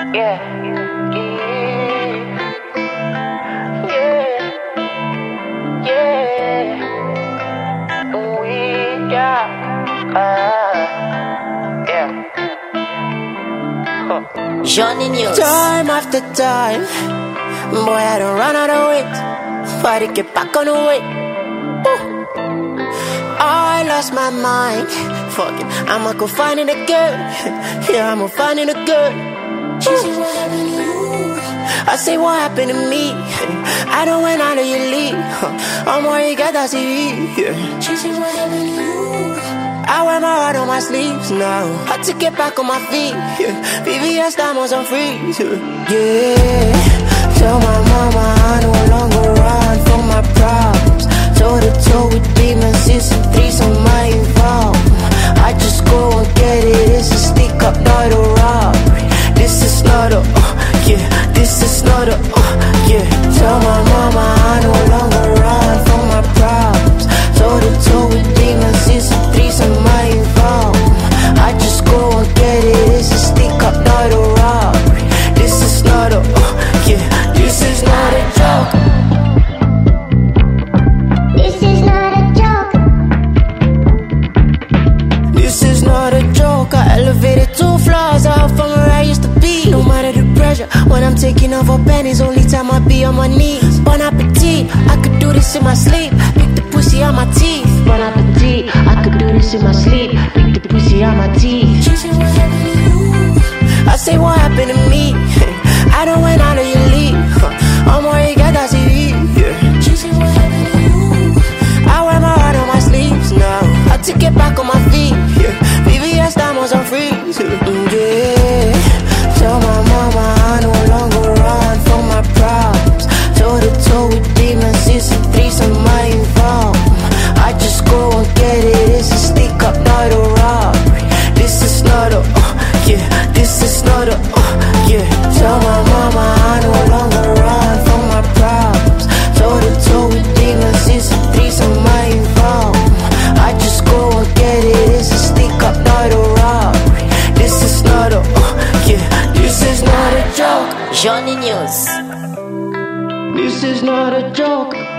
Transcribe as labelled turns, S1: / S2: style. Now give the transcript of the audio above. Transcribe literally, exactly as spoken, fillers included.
S1: Yeah. Yeah. Yeah. Yeah. We got. Uh, yeah. Huh.
S2: Johnny News.
S3: Time after time, boy, I don't run out of weight. Fight to get back on the way. Woo. I lost my mind. Fuck it, I'ma go find it again. Yeah, I'ma find it again. She say, what happened to you? I say, what happened to me? I don't went out of your league. I'm worried, got that T V. Yeah. She say, what happened to you? I wear my heart on my sleeves now. Had to get back on my feet. Yeah. V V S diamonds on freeze. Yeah. Tell my mama I no longer run from my problems. Toe to toe with demons, it's a threesome I involved. I just go and get it. It's a stick up, not a robbery. This is not a, uh, yeah. This is not a, uh, yeah. Tell my mama I no longer run from my problems. Toe to toe with demons, it's a threesome I involved. I just go and get it. It's a stick up, not a robbery. This is not a, uh, yeah. This is not a joke.
S4: This is not a joke.
S3: This is not a joke. I elevated two floors out from where I used to be. No matter the pressure, when I'm taking over pennies, only time I be on my knees. Bon appetit, I could do this in my sleep. Pick the pussy out my teeth. Bon appetit, I could do this in my sleep. Pick the pussy out my teeth. She said, what happened to you? I say, what happened to me? I don't went out of your league. I'm worried, got that T V. Yeah. She said, what happened to you? I wear my heart on my sleeves now. I had to get back on my feet. Yeah. V V S diamonds on freeze. Yeah. Tell my mama I no longer run from my problems. Toe to toe with demons, it's a threesome I involved. I just go and get it. It's a stick up, not a robbery. This is not a, uh, yeah. This is not a, uh, yeah. Tell my mama I no longer run from my problems. Toe to toe with demons, it's a threesome I involved. I just go and get it. It's a stick up, not a robbery. This is not a, uh, yeah. This is not a joke.
S2: Johnny News.
S3: This is not a joke.